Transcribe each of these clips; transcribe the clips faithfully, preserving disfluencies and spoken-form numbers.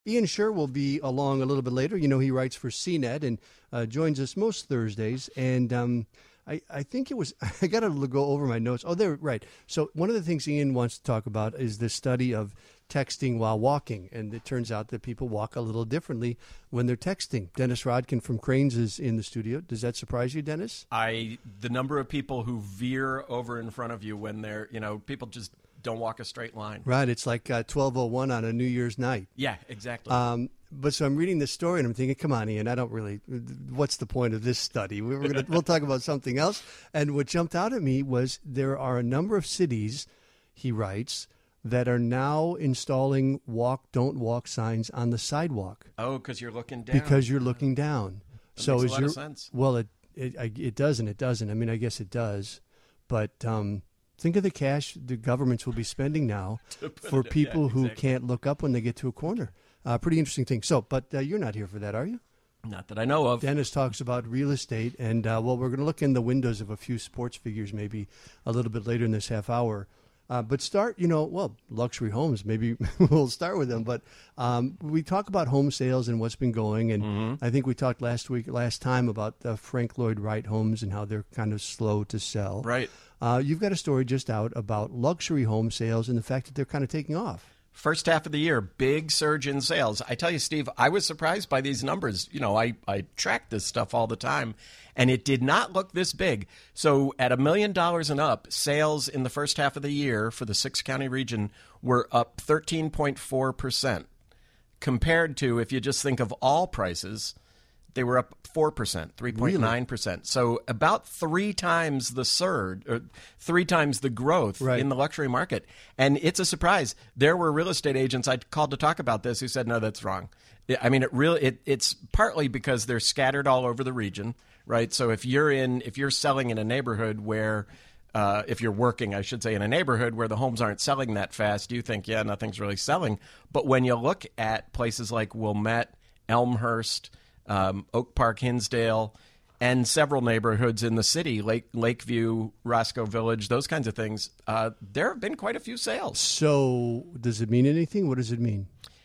Ian Scher will be along a little bit later. You know, he writes for C net and uh, joins us most Thursdays. And um, I, I think it was, I got to go over my notes. Oh, they're right. So one of the things Ian wants to talk about is the study of texting while walking. And it turns out that people walk a little differently when they're texting. Dennis Rodkin from Cranes is in the studio. Does that surprise you, Dennis? I, the number of people who veer over in front of you when they're, you know, people just don't walk a straight line. Right. It's like uh, twelve oh one on a New Year's night. Yeah, exactly. Um, but so I'm reading this story and I'm thinking, come on, Ian, I don't really, what's the point of this study? We're gonna, we'll talk about something else. And what jumped out at me was there are a number of cities, he writes, that are now installing walk, don't walk signs on the sidewalk. Oh, because you're looking down. Because you're looking down. That so makes is a lot your, of sense. Well, it, it, I, it does and it doesn't. I mean, I guess it does. But um, think of the cash the governments will be spending now for people yeah, who exactly. can't look up when they get to a corner. Uh, pretty interesting thing. So, but uh, you're not here for that, are you? Not that I know of. Dennis talks about real estate, and uh, well, we're going to look in the windows of a few sports figures maybe a little bit later in this half hour. Uh, but start, you know, well, luxury homes, maybe we'll start with them. But um, we talk about home sales and what's been going. And Mm-hmm. I think we talked last week, last time about the Frank Lloyd Wright homes and how they're kind of slow to sell. Right. Uh, you've got a story just out about luxury home sales and the fact that they're kind of taking off. First half of the year, big surge in sales. I tell you, Steve, I was surprised by these numbers. You know, I, I track this stuff all the time, and it did not look this big. So at a million dollars and up, sales in the first half of the year for the six-county region were up thirteen point four percent. Compared to, if you just think of all prices, they were up four percent, three point nine percent. So about three times the surge, or three times the growth Right. in the luxury market. And it's a surprise. There were real estate agents I called to talk about this who said, no, that's wrong. I mean, it really, it, it's partly because they're scattered all over the region, right? So if you're in, if you're selling in a neighborhood where, uh, if you're working, I should say, in a neighborhood where the homes aren't selling that fast, you think, yeah, nothing's really selling. But when you look at places like Wilmette, Elmhurst, Um, Oak Park, Hinsdale, and several neighborhoods in the city, Lake Lakeview, Roscoe Village, those kinds of things, uh, there have been quite a few sales. So does it mean anything? What does it mean?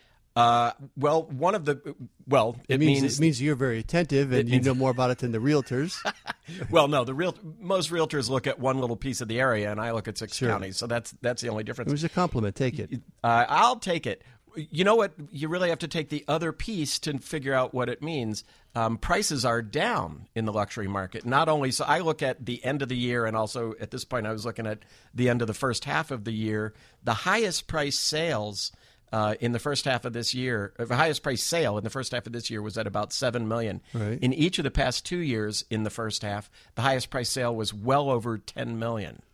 Uh, well, one of the, well, it, It means, means, it means you're very attentive and you means- know more about it than the realtors. well, no, the real, most realtors look at one little piece of the area, and I look at six Sure. counties, so that's that's the only It difference. was a compliment. Take it. Uh, I'll take it. You know what? You really have to take the other piece to figure out what it means. Um, prices are down in the luxury market. Not only, so I look at the end of the year, and also at this point I was looking at the end of the first half of the year. The highest price sales uh, in the first half of this year, or the highest price sale in the first half of this year was at about seven million dollars. Right. In each of the past two years in the first half, the highest price sale was well over ten million dollars.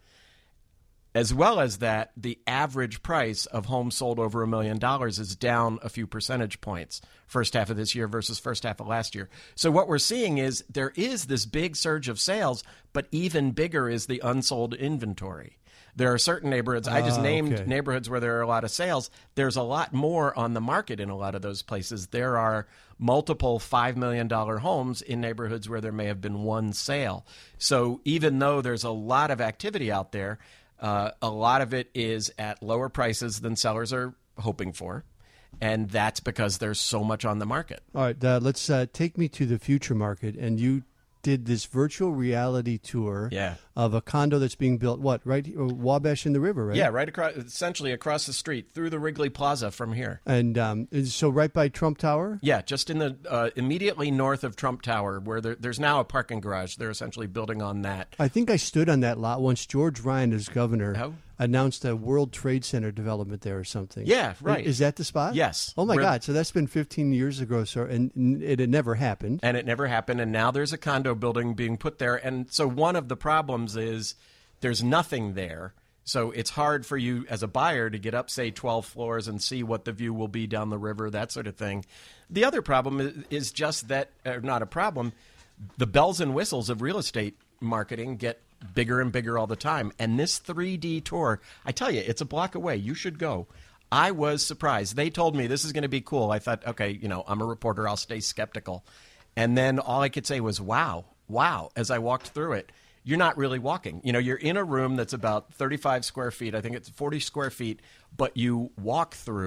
As well as that, the average price of homes sold over a million dollars is down a few percentage points first half of this year versus first half of last year. So what we're seeing is there is this big surge of sales, but even bigger is the unsold inventory. There are certain neighborhoods, I just Ah, named okay. neighborhoods where there are a lot of sales. There's a lot more on the market in a lot of those places. There are multiple five million dollars homes in neighborhoods where there may have been one sale. So even though there's a lot of activity out there, Uh, a lot of it is at lower prices than sellers are hoping for, and that's because there's so much on the market. All right, uh, let's uh, take me to the future market. And you did this virtual reality tour Yeah. of a condo that's being built, what, right? uh, Wabash in the River, right? Yeah, right across, essentially across the street through the Wrigley Plaza from here. And um, is- so right by Trump Tower? Yeah, just in the uh, immediately north of Trump Tower, where there, there's now a parking garage. They're essentially building on that. I think I stood on that lot once George Ryan, as governor, Oh. announced a World Trade Center development there or something. Yeah, right. Is that the spot? Yes. Oh, my We're- God. So that's been fifteen years ago, sir, and n- it had never happened. And it never happened, and now there's a condo building being put there. And so one of the problems is there's nothing there. So it's hard for you as a buyer to get up, say, twelve floors and see what the view will be down the river, that sort of thing. The other problem is, is just that, or not a problem, the bells and whistles of real estate marketing get bigger and bigger all the time. And this three D tour, I tell you, it's a block away. You should go. I was surprised. They told me this is going to be cool. I thought, okay, you know, I'm a reporter. I'll stay skeptical. And then all I could say was, wow, wow, as I walked through it. You're not really walking. You know, you're in a room that's about thirty-five square feet. I think it's forty square feet, but you walk through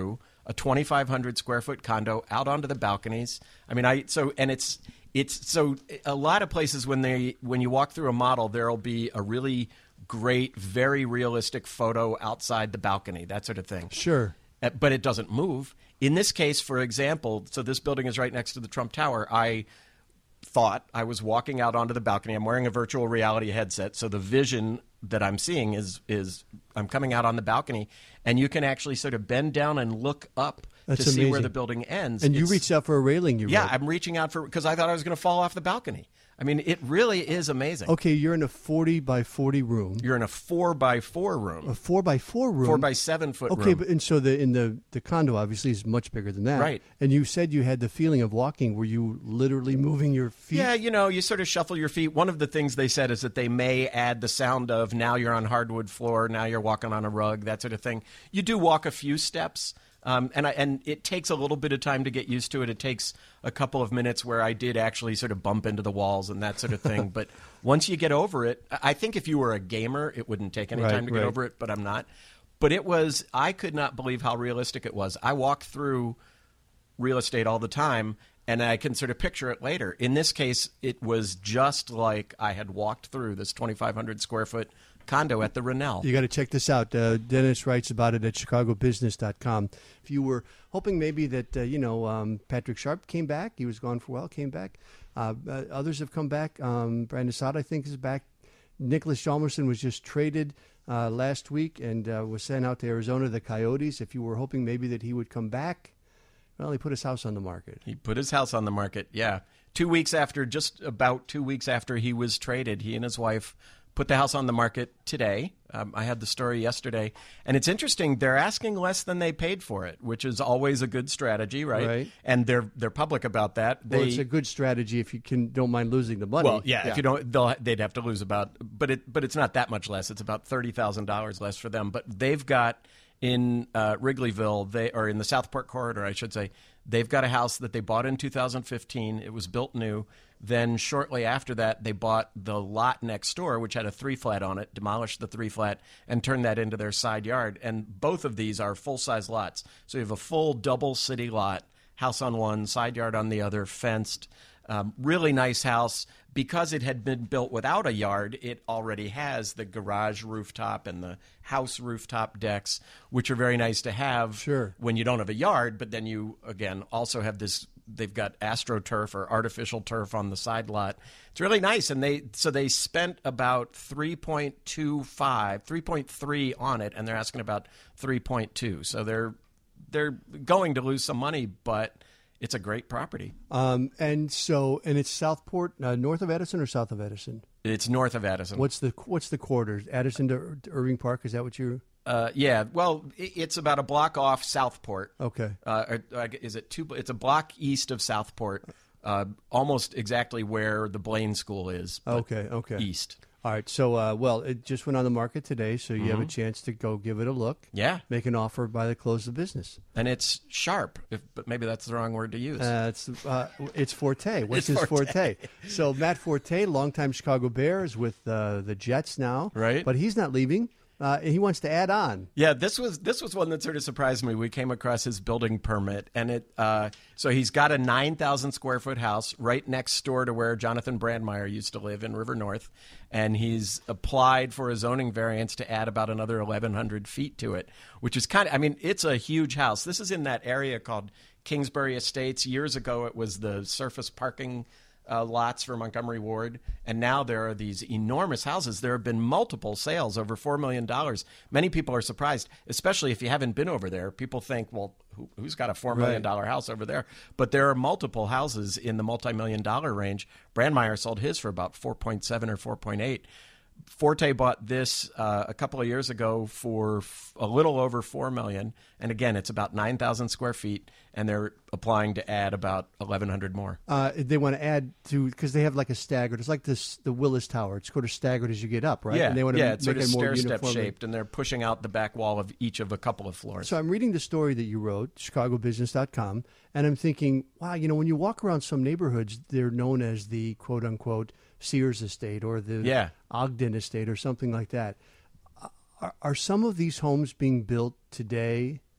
a twenty-five hundred square foot condo out onto the balconies. I mean, I so and it's it's so a lot of places when they when you walk through a model, there'll be a really great, very realistic photo outside the balcony, that sort of thing. Sure. Uh, But it doesn't move. In this case, for example, so this building is right next to the Trump Tower. I thought I was walking out onto the balcony. I'm wearing a virtual reality headset, so the vision that I'm seeing is is I'm coming out on the balcony, and you can actually sort of bend down and look up That's to see where amazing. the building ends. And you It's- reached out for a railing, you Yeah, wrote. I'm reaching out for because I thought I was going to fall off the balcony. I mean, it really is amazing. Okay, you're in a forty by forty room. You're in a four by four room, A four by four room. four by seven foot Okay, room. but and so the in the the condo obviously is much bigger than that. Right. And you said you had the feeling of walking. Were you literally moving your feet? Yeah, you know, you sort of shuffle your feet. One of the things they said is that they may add the sound of now you're on hardwood floor, now you're walking on a rug, that sort of thing. You do walk a few steps, um, and I, and it takes a little bit of time to get used to it. It takes a couple of minutes where I did actually sort of bump into the walls and that sort of thing. But once you get over it, I think if you were a gamer, it wouldn't take any Right, time to get right. over it, but I'm not. But it was, I could not believe how realistic it was. I walk through real estate all the time, and I can sort of picture it later. In this case, it was just like I had walked through this twenty-five hundred square foot condo at the Rennell. You got to check this out. Uh, Dennis writes about it at chicago business dot com. If you were hoping maybe that, uh, you know, um, Patrick Sharp came back, he was gone for a while, came back. Uh, uh, others have come back. Um, Brandon Saad, I think, is back. Nicholas Chalmerson was just traded uh, last week and uh, was sent out to Arizona, the Coyotes. If you were hoping maybe that he would come back, well, he put his house on the market. He put his house on the market, yeah. Two weeks after, just about two weeks after he was traded, he and his wife put the house on the market today. Um, I had the story yesterday. And it's interesting, they're asking less than they paid for it, which is always a good strategy, right? Right. And they're they're public about that. They, Well, it's a good strategy if you can don't mind losing the money. Well, yeah, if you don't, they'll, they'd have to lose about, but it, but it's not that much less. It's about thirty thousand dollars less for them. But they've got in uh, Wrigleyville, they or in the Southport corridor, I should say, they've got a house that they bought in two thousand fifteen. It was built new. Then shortly after that, they bought the lot next door, which had a three flat on it, demolished the three flat, and turned that into their side yard. And both of these are full size lots. So you have a full double city lot, house on one, side yard on the other, fenced. Um, really nice house. Because it had been built without a yard, it already has the garage rooftop and the house rooftop decks, which are very nice to have Sure. when you don't have a yard. But then you, again, also have this, they've got AstroTurf or artificial turf on the side lot. It's really nice. And they, so they spent about three point two five, three point three on it, and they're asking about three point two. So they're, they're going to lose some money, but it's a great property. Um, and so, and it's Southport, uh, north of Edison or south of Edison? It's north of Addison. What's the what's the corridor? Addison to, to Irving Park? Is that what you're? Uh, yeah, well, i- it's about a block off Southport. Okay. Uh, or- or is it two? It's a block east of Southport, uh, almost exactly where the Blaine School is. but Okay. Okay. East. All right. So, uh, well, it just went on the market today, so you Mm-hmm. have a chance to go give it a look. Yeah, Make an offer by the close of business. and it's sharp, if, but maybe that's the wrong word to use. Uh, it's uh, it's Forte. What's It's his Forte. forte? So Matt Forte, longtime Chicago Bear, is with uh, the Jets now, Right. But he's not leaving. Uh, and he wants to add on. Yeah, this was this was one that sort of surprised me. We came across his building permit, and it uh, so he's got a nine thousand square foot house right next door to where Jonathan Brandmeier used to live in River North, and he's applied for a zoning variance to add about another eleven hundred feet to it, which is kind of, I mean, it's a huge house. This is in that area called Kingsbury Estates. Years ago, it was the surface parking Uh, lots for Montgomery Ward, and now there are these enormous houses. There have been multiple sales over four million dollars. Many people are surprised, especially if you haven't been over there. People think, well, who, who's got a four million dollars house over there? But there are multiple houses in the multi-million dollar range. Brandmeier sold his for about four point seven or four point eight. Forte bought this uh, a couple of years ago for f- a little over four million dollars. And again, it's about nine thousand square feet, and they're applying to add about eleven hundred more. Uh, they want to add to because they have like a staggered. It's like this the Willis Tower. It's sort of staggered as you get up, right? Yeah, And they want to yeah, make it's sort of it more stair-step uniform. shaped, and they're pushing out the back wall of each of a couple of floors. So I'm reading the story that you wrote, chicago business dot com, and I'm thinking, wow, you know, when you walk around some neighborhoods, they're known as the quote unquote Sears estate or the Yeah. Ogden estate or something like that. Are, are some of these homes being built today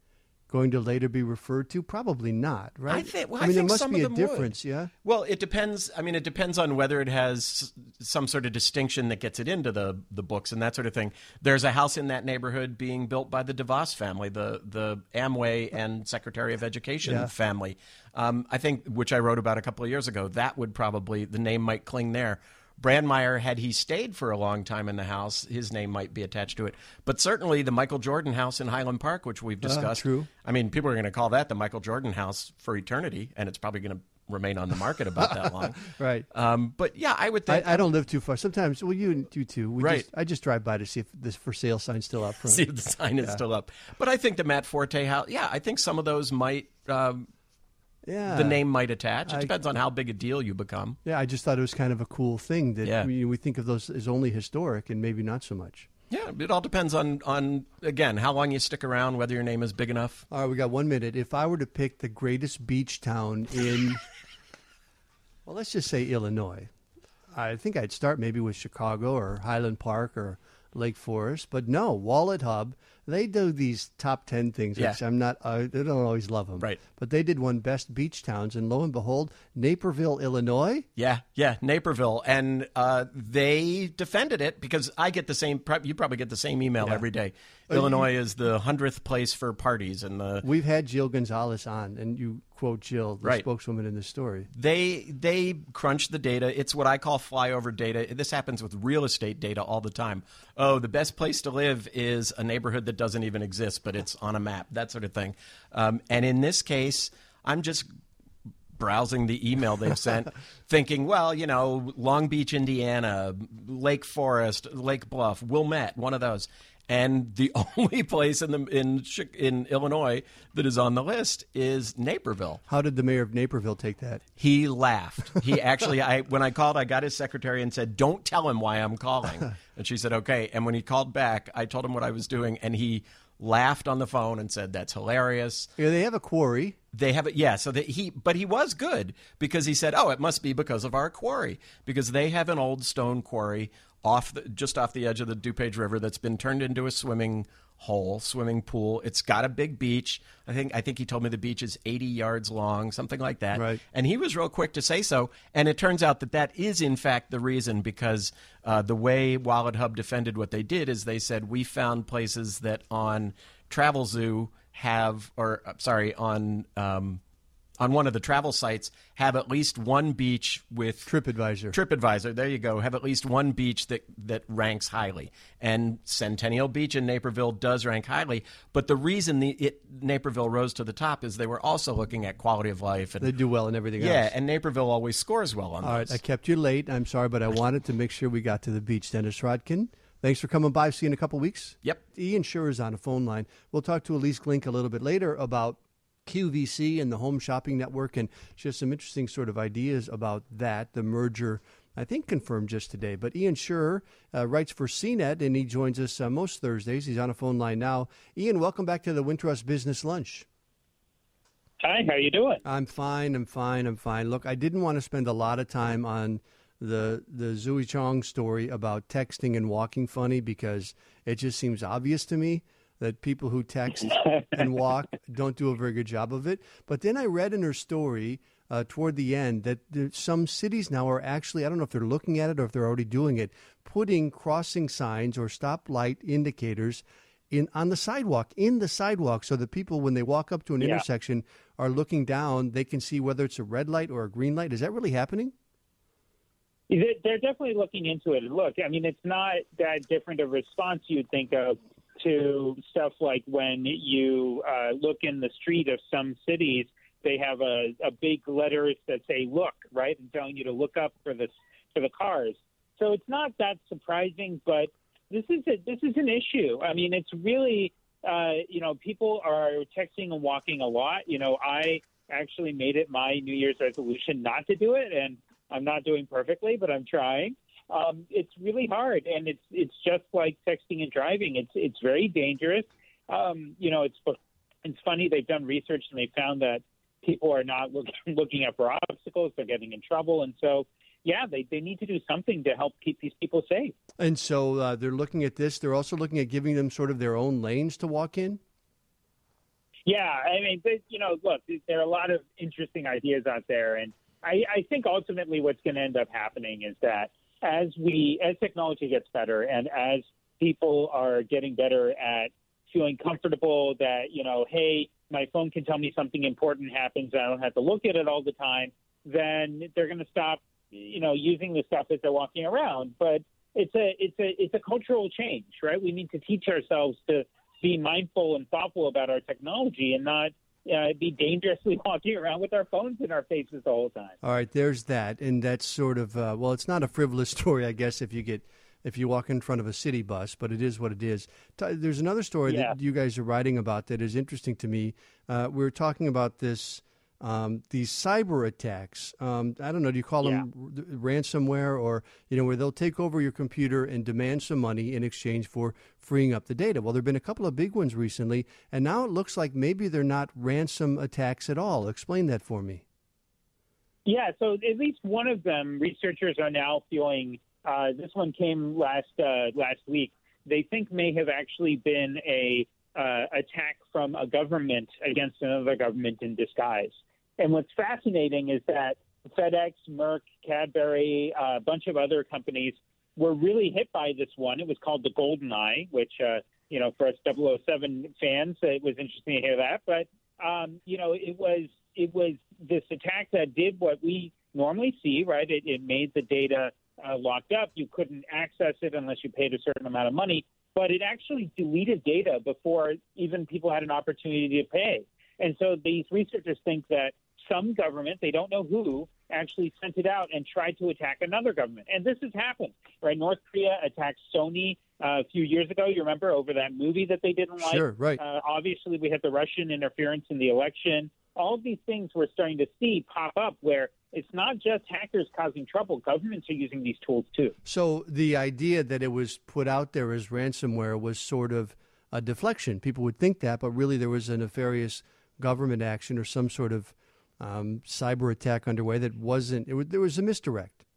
going to later be referred to? Probably not, right? I think. Well, I mean, I think there must some be of a them difference, would. yeah. Well, it depends. I mean, it depends on whether it has some sort of distinction that gets it into the the books and that sort of thing. There's a house in that neighborhood being built by the DeVos family, the the Amway and Secretary of Education Yeah. family. Um, I think, which I wrote about a couple of years ago. That would probably the name might cling there. Brandmeier, had he stayed for a long time in the house, his name might be attached to it. But certainly the Michael Jordan house in Highland Park, which we've discussed. Uh, true. I mean, people are going to call that the Michael Jordan house for eternity, and it's probably going to remain on the market about that long. Right. Um, but yeah, I would think. I, I don't live too far. Sometimes, well, you you too. We Right. Just, I just drive by to see if this for sale sign's still up front. See if the sign is still up. But I think the Matt Forte house, yeah, I think some of those might, um, Yeah. the name might attach. It I- depends on how big a deal you become. Yeah, I just thought it was kind of a cool thing that Yeah. I mean, we think of those as only historic and maybe not so much. Yeah, it all depends on, on, again, how long you stick around, whether your name is big enough. All right, we got one minute. If I were to pick the greatest beach town in, well, let's just say Illinois, I think I'd start maybe with Chicago or Highland Park or Lake Forest. But no, Wallet Hub, they do these top ten things, which Yeah. I'm not, I don't always love them. Right. But they did one best beach towns, and lo and behold, Naperville, Illinois. Yeah, yeah, Naperville. And uh, they defended it because I get the same, you probably get the same email Yeah. every day. Uh, Illinois is the hundredth place for parties. And the We've had Jill Gonzalez on, and you quote Jill, the Right. spokeswoman in the story. They they crunch the data. It's what I call flyover data. This happens with real estate data all the time. Oh, the best place to live is a neighborhood that doesn't even exist, but it's on a map, that sort of thing. Um, and in this case, I'm just browsing the email they've sent, thinking, well, you know, Long Beach, Indiana, Lake Forest, Lake Bluff, Wilmette, one of those. And the only place in the in Chi- in Illinois that is on the list is Naperville. How did the mayor of Naperville take that? He laughed. He actually, I when I called, I got his secretary and said, "Don't tell him why I'm calling." And she said, "Okay." And when he called back, I told him what I was doing, and he laughed on the phone and said, "That's hilarious." Yeah, they have a quarry. They have it, yeah. So that he, but he was good because he said, "Oh, it must be because of our quarry, because they have an old stone quarry off the, just off the edge of the DuPage River that's been turned into a swimming hole, swimming pool. It's got a big beach. I think I think he told me the beach is eighty yards long, something like that. Right. And he was real quick to say so. And it turns out that that is in fact the reason, because uh, the way Wallet Hub defended what they did is they said we found places that on Travelzoo have, or uh, sorry, on um, on one of the travel sites have at least one beach with TripAdvisor. TripAdvisor, there you go. Have at least one beach that, that ranks highly. And Centennial Beach in Naperville does rank highly. But the reason the it, Naperville rose to the top is they were also looking at quality of life. And, They do well and everything yeah, else. and Naperville always scores well on All right, those. I kept you late. I'm sorry, but I wanted to make sure we got to the beach. Dennis Rodkin, thanks for coming by. See you in a couple weeks. Yep. Ian Scherer's on a phone line. We'll talk to Elise Glink a little bit later about Q V C and the Home Shopping Network, and she has some interesting sort of ideas about that, the merger, I think, confirmed just today. But Ian Scherer uh, writes for C net, and he joins us uh, most Thursdays. He's on a phone line now. Ian, welcome back to the Wintrust Business Lunch. Hi, how you doing? I'm fine, I'm fine, I'm fine. Look, I didn't want to spend a lot of time on the the Zooey Chong story about texting and walking funny because it just seems obvious to me that people who text and walk don't do a very good job of it. But then I read in her story uh, toward the end that there, some cities now are actually, I don't know if they're looking at it or if they're already doing it, putting crossing signs or stoplight indicators in on the sidewalk, in the sidewalk, so that people, when they walk up to an Yeah. intersection, are looking down, they can see whether it's a red light or a green light. Is that really happening? They- They're definitely looking into it. And look, I mean, it's not that different a response you'd think of to stuff like when you uh, look in the street of some cities, they have a, a big letters that say "look," right, and telling you to look up for the for the cars. So it's not that surprising, but this is a, this is an issue. I mean, it's really uh, you know, people are texting and walking a lot. You know, I actually made it my New Year's resolution not to do it, and I'm not doing perfectly, but I'm trying. Um, it's really hard, and it's it's just like texting and driving. It's it's very dangerous. Um, you know, it's it's funny. They've done research and they found that people are not looking looking up for obstacles. They're getting in trouble, and so yeah, they they need to do something to help keep these people safe. And so uh, they're looking at this. They're also looking at giving them sort of their own lanes to walk in. Yeah, I mean, but, you know, look, there are a lot of interesting ideas out there, and I, I think ultimately what's going to end up happening is that as we, as technology gets better, and as people are getting better at feeling comfortable that, you know, hey, my phone can tell me something important happens, I don't have to look at it all the time, then they're going to stop, you know, using the stuff as they're walking around. But it's a, it's a, it's a cultural change, right? We need to teach ourselves to be mindful and thoughtful about our technology and not uh, be dangerously walking around with our phones in our faces the whole time. All right, there's that, and that's sort of uh, well, it's not a frivolous story, I guess, if you get if you walk in front of a city bus, but it is what it is. There's another story yeah. that you guys are writing about that is interesting to me. Uh, we were talking about this. Um, these cyber attacks, um, I don't know, do you call yeah. them ransomware, or, you know, where they'll take over your computer and demand some money in exchange for freeing up the data? Well, there have been a couple of big ones recently, and now it looks like maybe they're not ransom attacks at all. Explain that for me. Yeah, so at least one of them, researchers are now feeling, uh, this one came last uh, last week, they think may have actually been a uh, attack from a government against another government in disguise. And what's fascinating is that FedEx, Merck, Cadbury, uh, a bunch of other companies were really hit by this one. It was called the Golden Eye, which, uh, you know, for us double oh seven fans, it was interesting to hear that. But, um, you know, it was it was this attack that did what we normally see, right? It, it made the data uh, locked up. You couldn't access it unless you paid a certain amount of money. But it actually deleted data before even people had an opportunity to pay. And so these researchers think that some government, they don't know who, actually sent it out and tried to attack another government. And this has happened, right? North Korea attacked Sony uh, a few years ago, you remember, over that movie that they didn't like. Sure, right. Uh, obviously, we had the Russian interference in the election. All of these things we're starting to see pop up where it's not just hackers causing trouble. Governments are using these tools, too. So the idea that it was put out there as ransomware was sort of a deflection. People would think that, but really there was a nefarious government action or some sort of um, cyber attack underway that wasn't, it was, there was a misdirect.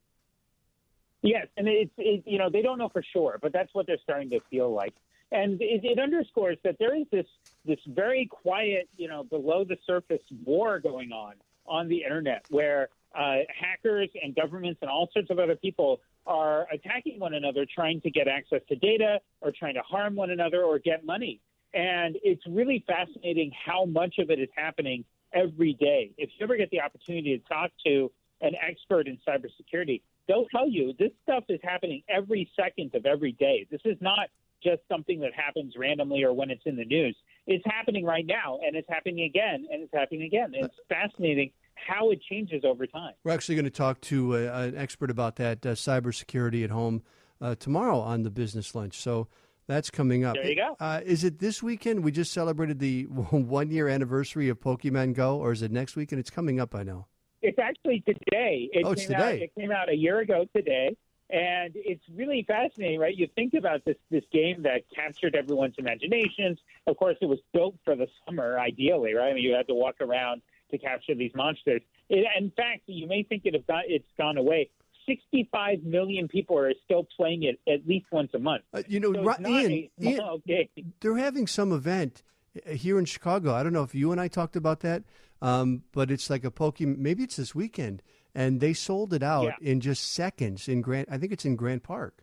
Yes, and it's, it, you know, they don't know for sure, but that's what they're starting to feel like. And it, it underscores that there is this this very quiet, you know, below the surface war going on on the internet where uh, hackers and governments and all sorts of other people are attacking one another, trying to get access to data or trying to harm one another or get money. And it's really fascinating how much of it is happening every day. If you ever get the opportunity to talk to an expert in cybersecurity, they'll tell you this stuff is happening every second of every day. This is not just something that happens randomly or when it's in the news. It's happening right now, and it's happening again, and it's happening again. And it's fascinating how it changes over time. We're actually going to talk to uh, an expert about that, uh, cybersecurity at home, uh, tomorrow on the Business Lunch. So that's coming up. There you go. Uh, is it this weekend? We just celebrated the one-year anniversary of Pokemon Go, or is it next weekend? It's coming up, I know. It's actually today. It oh, it's came today. Out, it came out a year ago today, and it's really fascinating, right? You think about this this game that captured everyone's imaginations. Of course, it was built for the summer, ideally, right? I mean, you had to walk around to capture these monsters. It, in fact, you may think it have got, it's gone away. sixty-five million people are still playing it at least once a month. Uh, you know, so right, Ian, Ian they're having some event here in Chicago. I don't know if you and I talked about that, um, but it's like a Pokemon. Maybe it's this weekend, and they sold it out yeah. in just seconds in Grant. I think it's in Grant Park.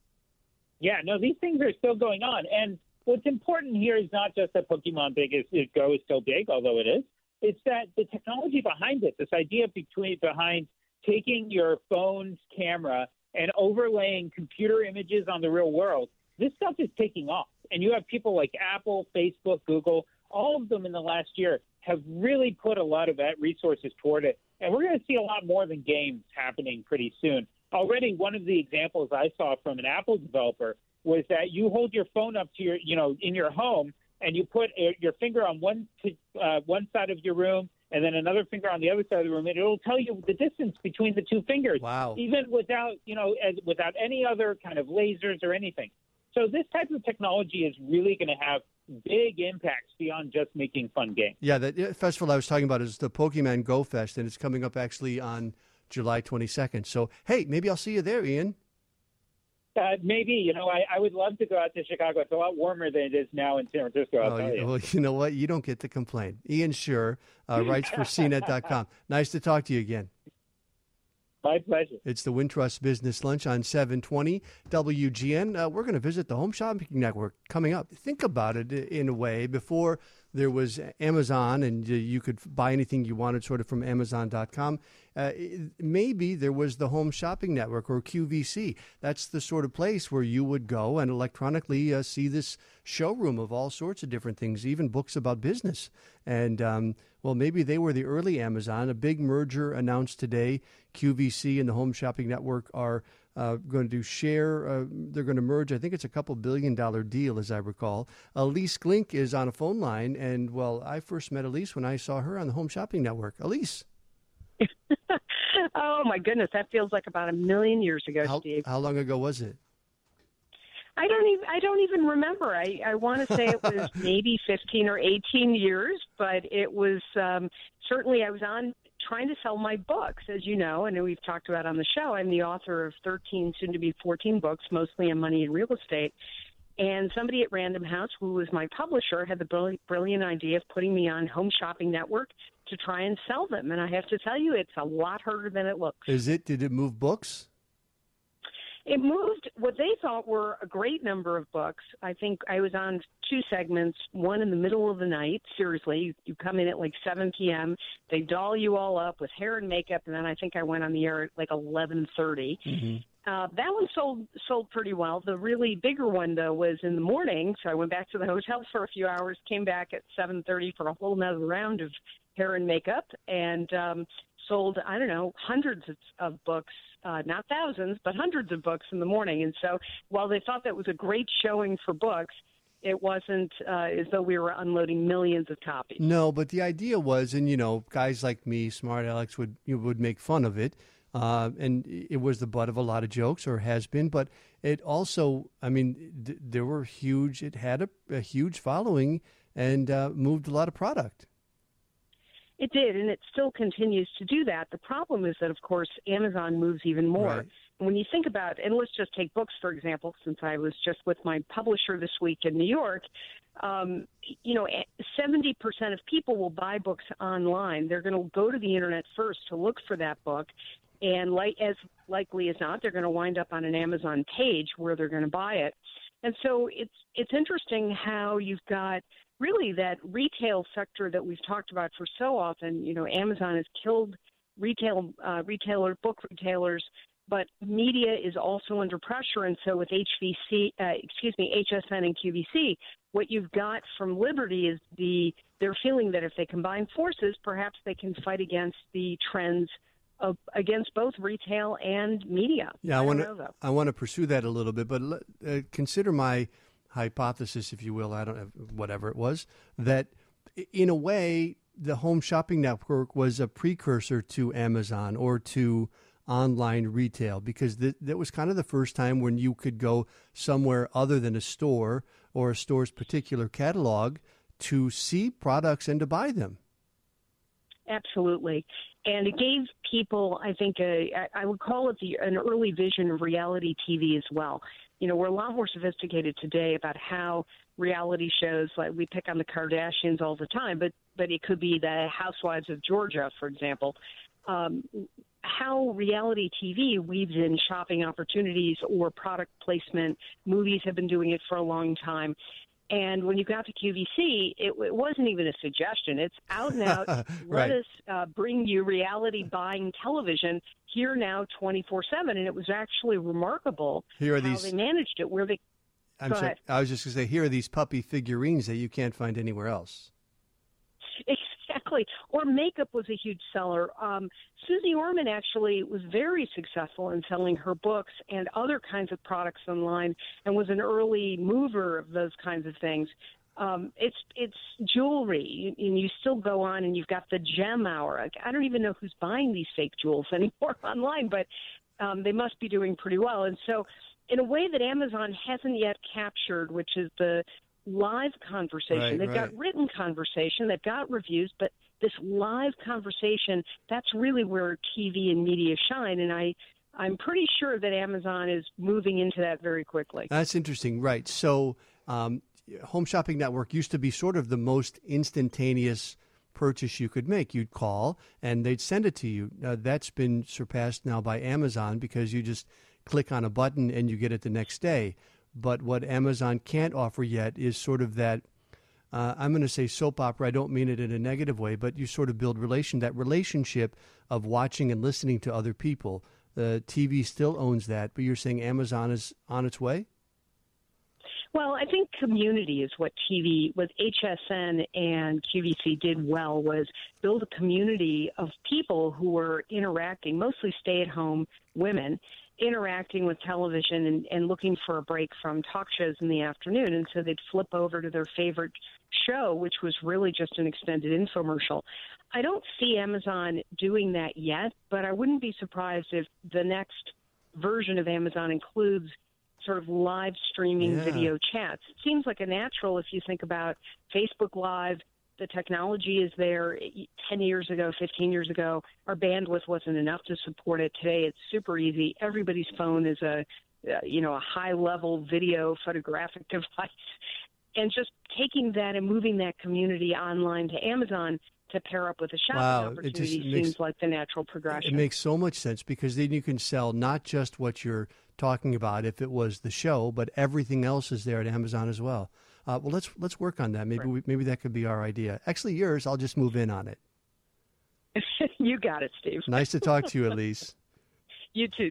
Yeah, no, these things are still going on, and what's important here is not just that Pokemon Big is, is Go is still big, although it is. It's that the technology behind it, this idea between behind taking your phone's camera and overlaying computer images on the real world, this stuff is taking off. And you have people like Apple, Facebook, Google, all of them in the last year have really put a lot of that resources toward it. And we're going to see a lot more than games happening pretty soon. Already, one of the examples I saw from an Apple developer was that you hold your phone up to your, you know, in your home, and you put your finger on one uh, one side of your room and then another finger on the other side of the room, and it'll tell you the distance between the two fingers. Wow. Even without, you know, as, without any other kind of lasers or anything. So this type of technology is really going to have big impacts beyond just making fun games. Yeah, the festival I was talking about is the Pokemon Go Fest, and it's coming up actually on July twenty-second. So, hey, maybe I'll see you there, Ian. Uh, maybe, you know, I, I would love to go out to Chicago. It's a lot warmer than it is now in San Francisco, I'll Oh, tell you. well, you know what? You don't get to complain. Ian Scher uh, writes for C net dot com. Nice to talk to you again. My pleasure. It's the Wintrust Business Lunch on seven twenty W G N. Uh, we're going to visit the Home Shopping Network coming up. Think about it in a way. Before there was Amazon and uh, you could buy anything you wanted sort of from Amazon dot com, uh, maybe there was the Home Shopping Network or Q V C. That's the sort of place where you would go and electronically uh, see this showroom of all sorts of different things, even books about business. And, um, well, maybe they were the early Amazon. A big merger announced today. Q V C and the Home Shopping Network are uh, going to share. Uh, they're going to merge. I think it's a couple billion dollar deal, as I recall. Elise Glink is on a phone line. And, well, I first met Elise when I saw her on the Home Shopping Network. Elise. Oh, my goodness. That feels like about a million years ago, How, Steve. how long ago was it? I don't even I don't even remember. I, I want to say it was maybe fifteen or eighteen years, but it was um, certainly I was on trying to sell my books, as you know, and we've talked about on the show. I'm the author of thirteen, soon to be fourteen books, mostly on money and real estate. And somebody at Random House, who was my publisher, had the brilliant idea of putting me on Home Shopping Network to try and sell them. And I have to tell you, it's a lot harder than it looks. Is it? Did it move books? It moved what they thought were a great number of books. I think I was on two segments, one in the middle of the night. Seriously, you, you come in at like seven p.m., they doll you all up with hair and makeup, and then I think I went on the air at like eleven thirty. Mm-hmm. Uh, that one sold sold pretty well. The really bigger one, though, was in the morning, so I went back to the hotel for a few hours, came back at seven thirty for a whole nother round of hair and makeup, and um, sold, I don't know, hundreds of, of books. Uh, not thousands, but hundreds of books in the morning. And so while they thought that was a great showing for books, it wasn't uh, as though we were unloading millions of copies. No, but the idea was, and, you know, guys like me, Smart Alex, would you know, would make fun of it. Uh, and it was the butt of a lot of jokes, or has been. But it also, I mean, th- there were huge, it had a, a huge following and uh, moved a lot of product. It did, and it still continues to do that. The problem is that, of course, Amazon moves even more. Right. When you think about, and let's just take books, for example, since I was just with my publisher this week in New York, um, you know, seventy percent of people will buy books online. They're going to go to the Internet first to look for that book, and like, as likely as not, they're going to wind up on an Amazon page where they're going to buy it. And so it's it's interesting how you've got really that retail sector that we've talked about for so often. You know, Amazon has killed retail uh, retailer book retailers, but media is also under pressure. And so with H V C, uh, excuse me, H S N and Q V C, what you've got from Liberty is the they're feeling that if they combine forces, perhaps they can fight against the trends of, against both retail and media. Yeah, I, I want know, to though. I want to pursue that a little bit, but uh, consider my hypothesis, if you will, I don't know, whatever it was, that in a way the Home Shopping Network was a precursor to Amazon or to online retail, because th- that was kind of the first time when you could go somewhere other than a store or a store's particular catalog to see products and to buy them. Absolutely. And it gave people, I think, a, I would call it the, an early vision of reality T V as well. You know, we're a lot more sophisticated today about how reality shows, like we pick on the Kardashians all the time, but, but it could be the Housewives of Georgia, for example. Um, how reality T V weaves in shopping opportunities or product placement. Movies have been doing it for a long time. And when you got to Q V C, it, it wasn't even a suggestion. It's out and out. Right. Let us uh, bring you reality buying television here now twenty-four seven. And it was actually remarkable Here are how these, they managed it. Where they, I'm go sorry, ahead. I was just going to say, here are these puppy figurines that you can't find anywhere else. Exactly. Or makeup was a huge seller. Um, Susie Orman actually was very successful in selling her books and other kinds of products online, and was an early mover of those kinds of things. Um, it's it's jewelry, and you still go on, and you've got the gem hour. I don't even know who's buying these fake jewels anymore online, but um, they must be doing pretty well. And so, in a way that Amazon hasn't yet captured, which is the live conversation. Right, they've right. got written conversation, they've got reviews, but this live conversation, that's really where T V and media shine. And I I'm pretty sure that Amazon is moving into that very quickly. That's interesting, right? So, um, Home Shopping Network used to be sort of the most instantaneous purchase you could make. You'd call and they'd send it to you. Uh, that's been surpassed now by Amazon because you just click on a button and you get it the next day. But what Amazon can't offer yet is sort of that, uh, I'm going to say soap opera. I don't mean it in a negative way, but you sort of build relation, that relationship of watching and listening to other people. The T V still owns that, but you're saying Amazon is on its way? Well, I think community is what T V, what H S N and Q V C did well, was build a community of people who were interacting, mostly stay-at-home women, interacting with television and, and looking for a break from talk shows in the afternoon. And so they'd flip over to their favorite show, which was really just an extended infomercial. I don't see Amazon doing that yet, but I wouldn't be surprised if the next version of Amazon includes sort of live streaming yeah. video chats. It seems like a natural if you think about Facebook Live. The technology is there. ten years ago, fifteen years ago, our bandwidth wasn't enough to support it. Today, it's super easy. Everybody's phone is a, uh, you know, a high-level video photographic device. And just taking that and moving that community online to Amazon to pair up with a shopping wow, opportunity it just seems makes, like the natural progression. It makes so much sense because then you can sell not just what you're talking about if it was the show, but everything else is there at Amazon as well. Uh, well, let's let's work on that. Maybe right. we, maybe that could be our idea. Actually, yours. I'll just move in on it. You got it, Steve. Nice to talk to you, Elise. You too.